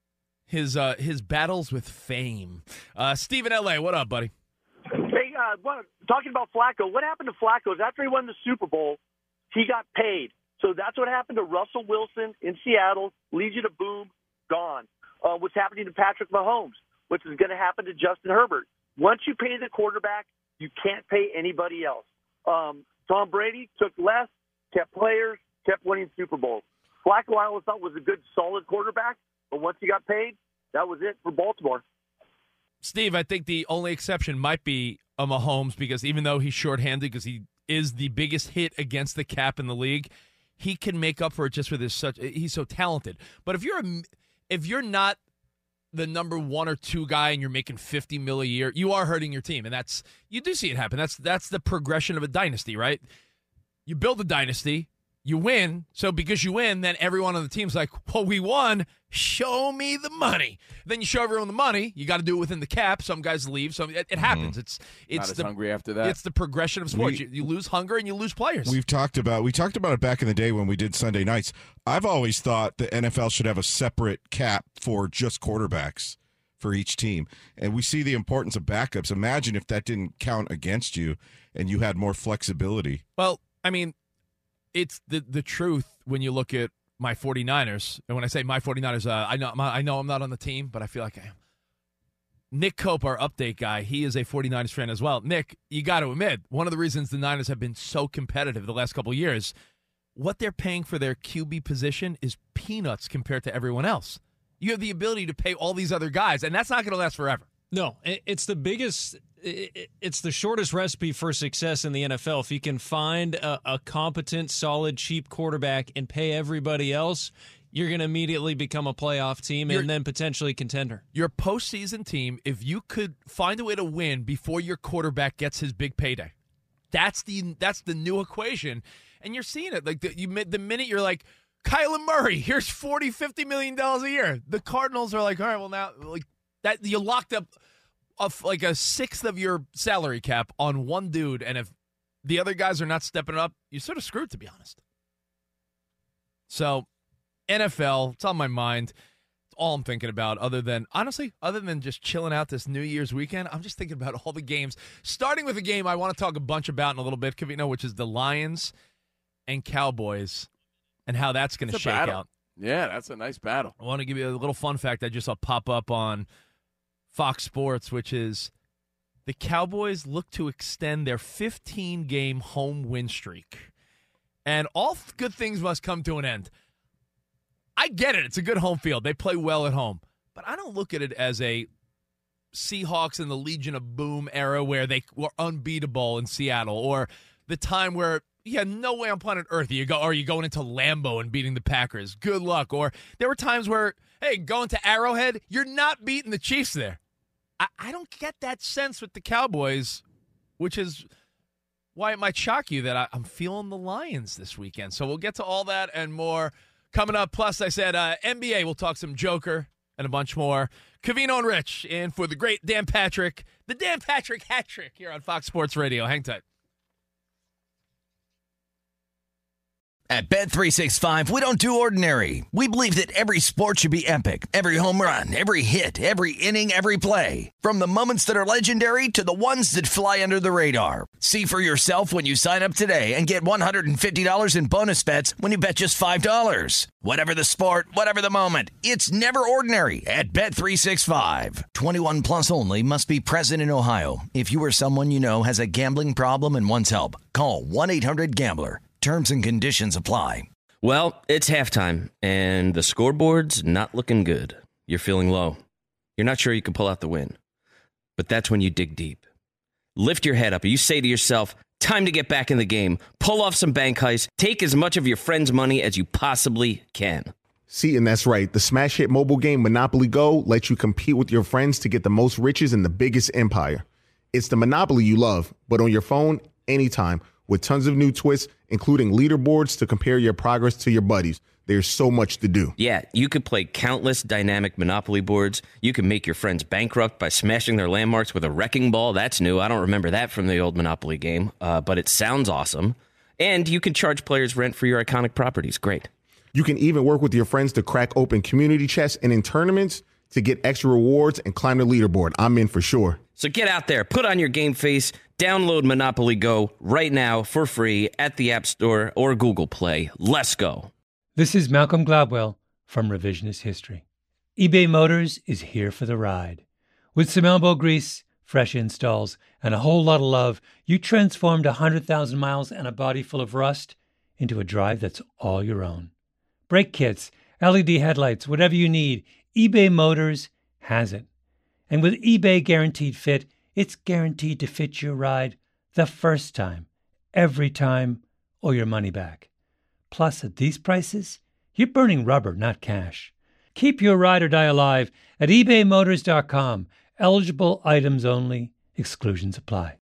his uh, his battles with fame. Uh, Steve in L A, what up, buddy? Hey, uh, what, talking about Flacco, what happened to Flacco is after he won the Super Bowl, he got paid. So that's what happened to Russell Wilson in Seattle. Legion of Boom, gone. Uh, what's happening to Patrick Mahomes, which is going to happen to Justin Herbert. Once you pay the quarterback, you can't pay anybody else. Um, Tom Brady took less, kept players, kept winning Super Bowls. Flacco, I always thought was a good, solid quarterback, but once he got paid, that was it for Baltimore. Steve, I think the only exception might be a Mahomes, because even though he's shorthanded, because he is the biggest hit against the cap in the league, he can make up for it just with his such. He's so talented. But if you're a, if you're not the number one or two guy and you're making fifty mil a year, you are hurting your team, and that's you do see it happen. That's that's the progression of a dynasty, right? You build a dynasty. You win, so because you win, then everyone on the team's like, well, we won, show me the money. Then you show everyone the money. You got to do it within the cap. Some guys leave. Some It, it happens. Mm-hmm. It's it's Not as the, hungry after that. It's the progression of sports. We, you, you lose hunger and you lose players. We've talked about we talked about it back in the day when we did Sunday nights. I've always thought the N F L should have a separate cap for just quarterbacks for each team. And we see the importance of backups. Imagine if that didn't count against you and you had more flexibility. Well, I mean, it's the the truth when you look at my 49ers. And when I say my 49ers, uh, I know I know I'm not on the team, but I feel like I am. Nick Cope, our update guy, he is a 49ers fan as well. Nick, you got to admit, one of the reasons the Niners have been so competitive the last couple of years, what they're paying for their Q B position is peanuts compared to everyone else. You have the ability to pay all these other guys, and that's not going to last forever. No, it's the biggest, it's the shortest recipe for success in the N F L. If you can find a, a competent, solid, cheap quarterback and pay everybody else, you're going to immediately become a playoff team and you're, then potentially contender. Your postseason team, if you could find a way to win before your quarterback gets his big payday, that's the that's the new equation. And you're seeing it. Like the, you, the minute you're like, Kyler Murray, here's forty, fifty million dollars a year. The Cardinals are like, all right, well now, like that you locked up a, like a sixth of your salary cap on one dude, and if the other guys are not stepping up, you're sort of screwed, to be honest. So, N F L, it's on my mind. It's all I'm thinking about, other than, honestly, other than just chilling out this New Year's weekend, I'm just thinking about all the games. Starting with a game I want to talk a bunch about in a little bit, Covino, which is the Lions and Cowboys, and how that's going to shake battle. out. Yeah, that's a nice battle. I want to give you a little fun fact I just saw pop up on Fox Sports, which is the Cowboys look to extend their fifteen-game home win streak. And all good things must come to an end. I get it. It's a good home field. They play well at home. But I don't look at it as a Seahawks in the Legion of Boom era where they were unbeatable in Seattle, or the time where, yeah, no way on planet Earth you go, or you going into Lambeau and beating the Packers. Good luck. Or there were times where, hey, going to Arrowhead, you're not beating the Chiefs there. I, I don't get that sense with the Cowboys, which is why it might shock you that I, I'm feeling the Lions this weekend. So we'll get to all that and more coming up. Plus, I said uh, N B A, we'll talk some Joker and a bunch more. Covino and Rich in for the great Dan Patrick, the Dan Patrick hat trick here on Fox Sports Radio. Hang tight. At Bet three sixty-five, we don't do ordinary. We believe that every sport should be epic. Every home run, every hit, every inning, every play. From the moments that are legendary to the ones that fly under the radar. See for yourself when you sign up today and get one hundred fifty dollars in bonus bets when you bet just five dollars. Whatever the sport, whatever the moment, it's never ordinary at Bet three sixty-five. twenty-one plus only. Must be present in Ohio. If you or someone you know has a gambling problem and wants help, call one eight hundred gambler. Terms and conditions apply. Well, it's halftime, and the scoreboard's not looking good. You're feeling low. You're not sure you can pull out the win. But that's when you dig deep. Lift your head up, and you say to yourself, time to get back in the game. Pull off some bank heists. Take as much of your friend's money as you possibly can. See, and that's right. The smash hit mobile game Monopoly Go lets you compete with your friends to get the most riches in the biggest empire. It's the Monopoly you love, but on your phone, anytime, with tons of new twists, including leaderboards to compare your progress to your buddies. There's so much to do. Yeah, you could play countless dynamic Monopoly boards. You can make your friends bankrupt by smashing their landmarks with a wrecking ball. That's new. I don't remember that from the old Monopoly game, uh, but it sounds awesome. And you can charge players rent for your iconic properties. Great. You can even work with your friends to crack open community chests and in tournaments to get extra rewards and climb the leaderboard. I'm in for sure. So get out there, put on your game face, download Monopoly Go right now for free at the App Store or Google Play. Let's go. This is Malcolm Gladwell from Revisionist History. eBay Motors is here for the ride. With some elbow grease, fresh installs, and a whole lot of love, you transformed one hundred thousand miles and a body full of rust into a drive that's all your own. Brake kits, L E D headlights, whatever you need, eBay Motors has it. And with eBay Guaranteed Fit, it's guaranteed to fit your ride the first time, every time, or your money back. Plus, at these prices, you're burning rubber, not cash. Keep your ride or die alive at ebay motors dot com. Eligible items only. Exclusions apply.